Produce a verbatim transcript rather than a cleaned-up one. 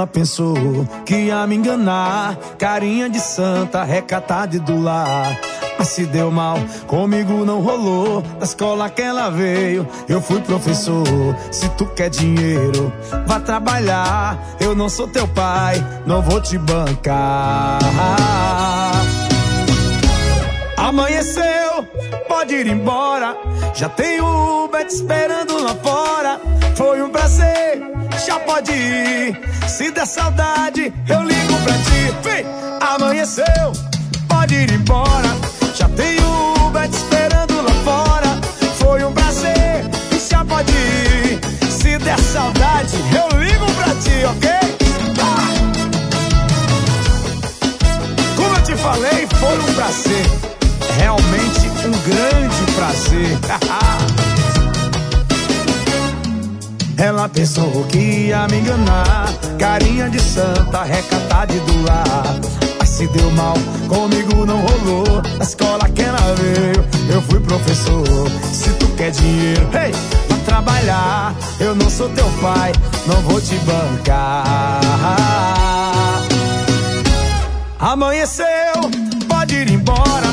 pensou que ia me enganar, carinha de santa, recatada e do lar. Mas se deu mal, comigo não rolou. Da escola que ela veio, eu fui professor. Se tu quer dinheiro, vá trabalhar. Eu não sou teu pai, não vou te bancar. Amanheceu, pode ir embora. Já tem o Uber te esperando lá fora. Foi um prazer, já pode ir. Se der saudade, eu ligo pra ti. Vem! Amanheceu, pode ir embora. Já tem o Uber te esperando lá fora. Foi um prazer, já pode ir. Se der saudade, eu ligo pra ti, ok? Ah! Como eu te falei, foi um prazer. Realmente um grande prazer. Ela pensou que ia me enganar, carinha de santa, recatada e do lar. Mas se deu mal, comigo não rolou. Na escola que ela veio, eu fui professor. Se tu quer dinheiro, hey, pra trabalhar. Eu não sou teu pai, não vou te bancar. Amanheceu, pode ir embora.